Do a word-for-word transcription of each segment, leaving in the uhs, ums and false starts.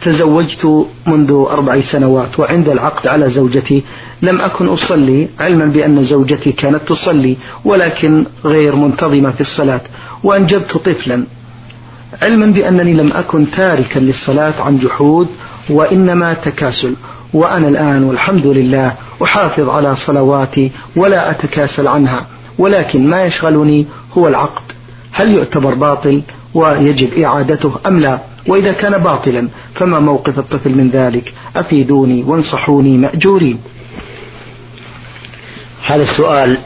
تزوجت منذ أربع سنوات، وعند العقد على زوجتي لم أكن أصلي، علما بأن زوجتي كانت تصلي ولكن غير منتظمة في الصلاة، وأنجبت طفلا، علما بأنني لم أكن تاركا للصلاة عن جحود وإنما تكاسل، وأنا الآن والحمد لله أحافظ على صلواتي ولا أتكاسل عنها، ولكن ما يشغلني هو العقد، هل يعتبر باطل ويجب إعادته أم لا؟ وإذا كان باطلا فما موقف الطفل من ذلك؟ أفيدوني وانصحوني مأجورين. هذا السؤال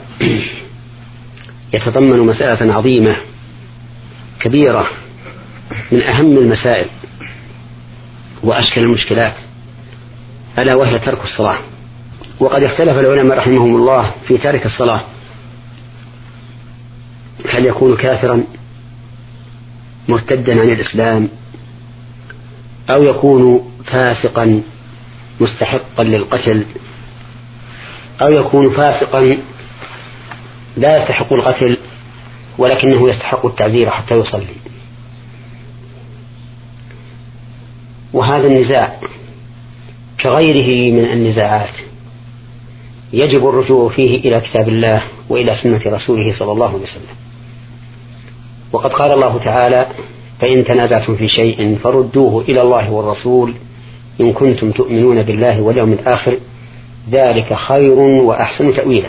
يتضمن مسألة عظيمة كبيرة من أهم المسائل وأشكل المشكلات، ألا وهي ترك الصلاة. وقد اختلف العلماء رحمهم الله في تارك الصلاة، هل يكون كافرا مرتدا عن الإسلام أو يكون فاسقا مستحقا للقتل أو يكون فاسقا لا يستحق القتل ولكنه يستحق التعزير حتى يصلي. وهذا النزاع كغيره من النزاعات يجب الرجوع فيه إلى كتاب الله وإلى سنة رسوله صلى الله عليه وسلم. وقد قال الله تعالى: فإن تنازعتم في شيء فردوه إلى الله والرسول إن كنتم تؤمنون بالله واليوم الآخر ذلك خير وأحسن تأويلا.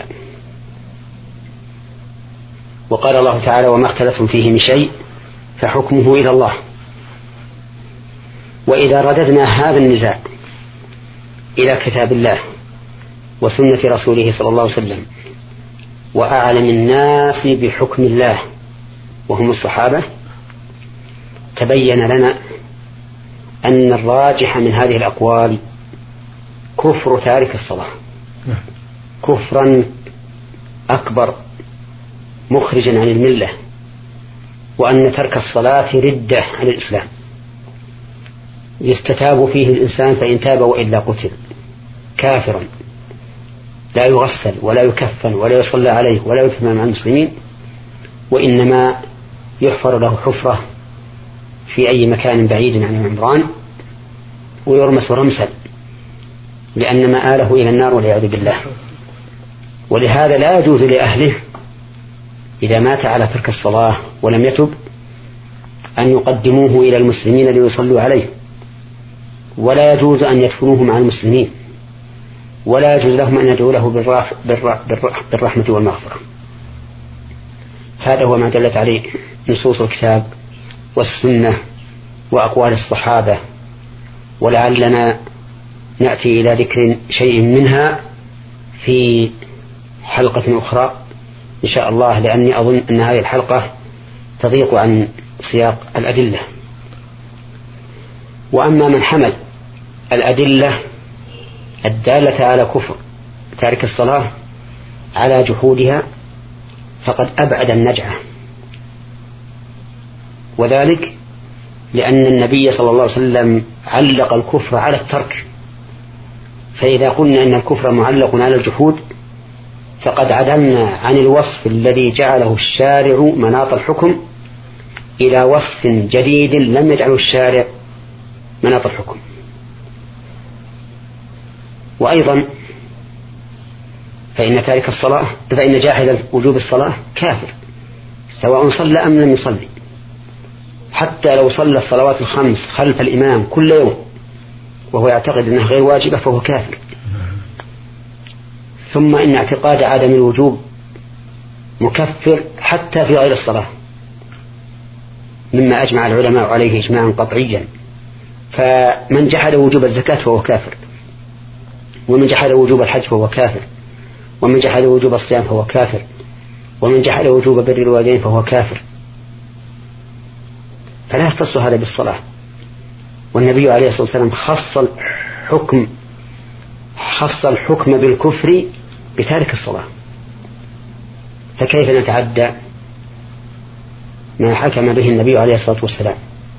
وقال الله تعالى: وما اختلفتم فيه من شيء فحكمه إلى الله. وإذا رددنا هذا النزاع إلى كتاب الله وسنة رسوله صلى الله عليه وسلم وأعلم الناس بحكم الله وهم الصحابة، تبين لنا أن الراجح من هذه الأقوال كفر تارك الصلاة، كفرا أكبر مخرجا عن الملة، وأن ترك الصلاة ردة عن الإسلام يستتاب فيه الإنسان فإن تاب وإلا قتل كافرا، لا يغسل ولا يكفن ولا يصلى عليه ولا يدفن مع المسلمين، وإنما يحفر له حفرة في أي مكان بعيد عن العمران ويرمس رمسا، لأن مآله إلى النار والعياذ بالله. ولهذا لا يجوز لأهله إذا مات على ترك الصلاة ولم يتب أن يقدموه إلى المسلمين ليصلوا عليه، ولا يجوز أن يدفنوه مع المسلمين، ولا يجوز لهم أن يدعوا له بالرحمة والمغفرة. هذا هو ما دلت عليه نصوص الكتاب والسنة وأقوال الصحابة، ولعلنا نأتي إلى ذكر شيء منها في حلقة أخرى إن شاء الله، لأني أظن أن هذه الحلقة تضيق عن سياق الأدلة. وأما من حمل الأدلة الدالة على كفر تارك الصلاة على جحودها فقد أبعد النجعة، وذلك لأن النبي صلى الله عليه وسلم علق الكفر على الترك، فإذا قلنا أن الكفر معلق على الجحود فقد عدلنا عن الوصف الذي جعله الشارع مناط الحكم إلى وصف جديد لم يجعله الشارع مناط الحكم. وأيضا فإن تارك الصلاة فإن جاحد وجوب الصلاة كافر سواء صلى أم لم يصلي، حتى لو صلى الصلوات الخمس خلف الإمام كل يوم وهو يعتقد أنها غير واجبة فهو كافر. ثم إن اعتقاد عدم الوجوب مكفر حتى في غير الصلاة، مما أجمع العلماء عليه إجماعا قطعيا. فمن جحد وجوب الزكاة فهو كافر، ومن جحد وجوب الحج فهو كافر، ومن جحد وجوب الصيام فهو كافر، ومن جحد وجوب بر الوالدين فهو كافر. فلا يختص هذا بالصلاة، والنبي عليه الصلاة والسلام خص الحكم خص الحكم بالكفر بتارك الصلاة، فكيف نتعدى ما حكم به النبي عليه الصلاة والسلام؟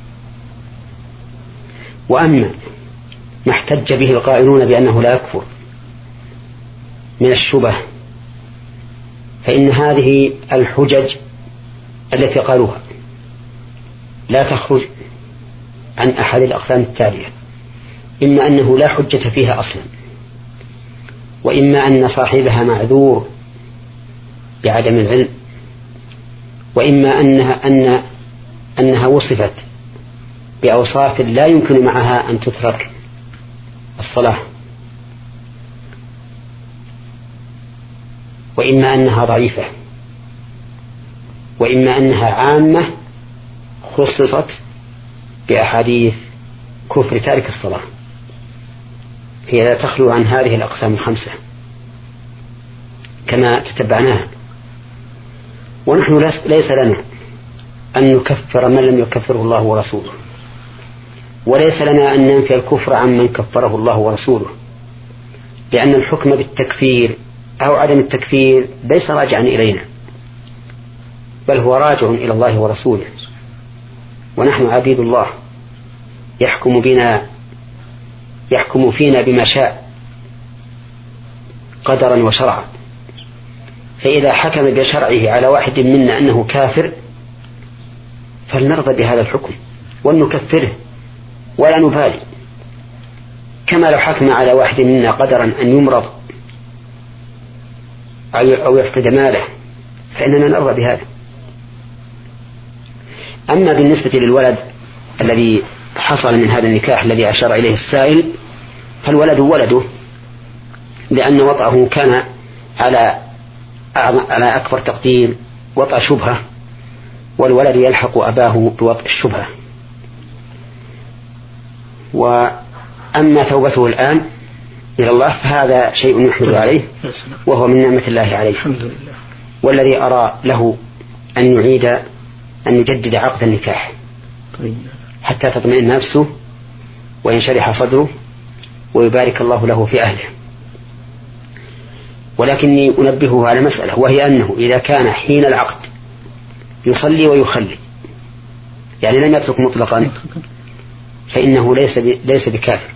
وأما ما احتج به القائلون بأنه لا يكفر من الشبه فإن هذه الحجج التي قالوها لا تخرج عن أحد الأقسام التالية: إما أنه لا حجة فيها أصلا، وإما أن صاحبها معذور بعدم العلم، وإما أنها, أن أنها وصفت بأوصاف لا يمكن معها أن تترك الصلاة، وإما أنها ضعيفة، وإما أنها عامة خصصت بأحاديث كفر تارك الصلاة، هي لا تخلو عن هذه الأقسام الخمسة كما تتبعناها. ونحن ليس لنا أن نكفر من لم يكفره الله ورسوله، وليس لنا أن ننفي الكفر عن من كفره الله ورسوله، لأن الحكم بالتكفير أو عدم التكفير ليس راجعا إلينا، بل هو راجع إلى الله ورسوله، ونحن عبيد الله يحكم بنا يحكم فينا بما شاء قدرا وشرعا. فإذا حكم بشرعه على واحد منا أنه كافر فلنرضى بهذا الحكم ونكفره ولا نبالي، كما لو حكم على واحد منا قدرا أن يمرض أو يفقد ماله فإننا نرضى بهذا. أما بالنسبة للولد الذي حصل من هذا النكاح الذي أشار إليه السائل، فالولد ولده، لأن وطأه كان على على أكبر تقدير وطأ شبهة، والولد يلحق أباه بوطأ الشبهة. وأما توبته الآن إلى الله فهذا شيء يحمد عليه، وهو من نعمة الله عليه. الحمد لله. والذي أرى له أن يعيد أن يجدد عقد النكاح حتى تطمئن نفسه وينشرح صدره ويبارك الله له في أهله. ولكني أنبهه على مسألة، وهي أنه إذا كان حين العقد يصلي ويخلي، يعني لم يترك مطلقا، فإنه ليس ليس بكافر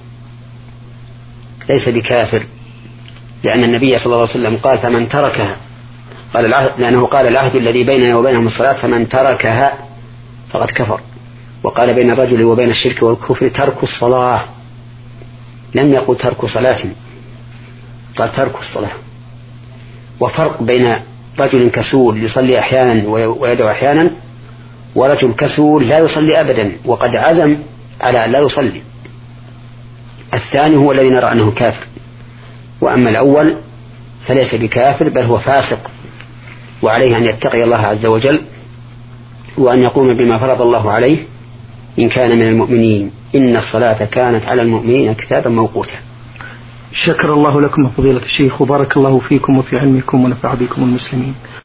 ليس بكافر لأن النبي صلى الله عليه وسلم قال فمن تركها، قال العهد، لأنه قال العهد الذي بيننا وبينهم الصلاة، فمن تركها فقد كفر. وقال بين الرجل وبين الشرك والكفر ترك الصلاة، لم يقل ترك صلاة، قال ترك الصلاة. وفرق بين رجل كسول يصلي أحيانا ويدعو أحيانا، ورجل كسول لا يصلي أبدا وقد عزم على أن لا يصلي. الثاني هو الذي نرى أنه كافر، وأما الأول فليس بكافر بل هو فاسق، وعليه أن يتقي الله عز وجل وأن يقوم بما فرض الله عليه إن كان من المؤمنين، إن الصلاة كانت على المؤمنين كتابا موقوتا. شكر الله لكم فضيلة الشيخ، وبارك الله فيكم وفي علمكم ونفع بكم المسلمين.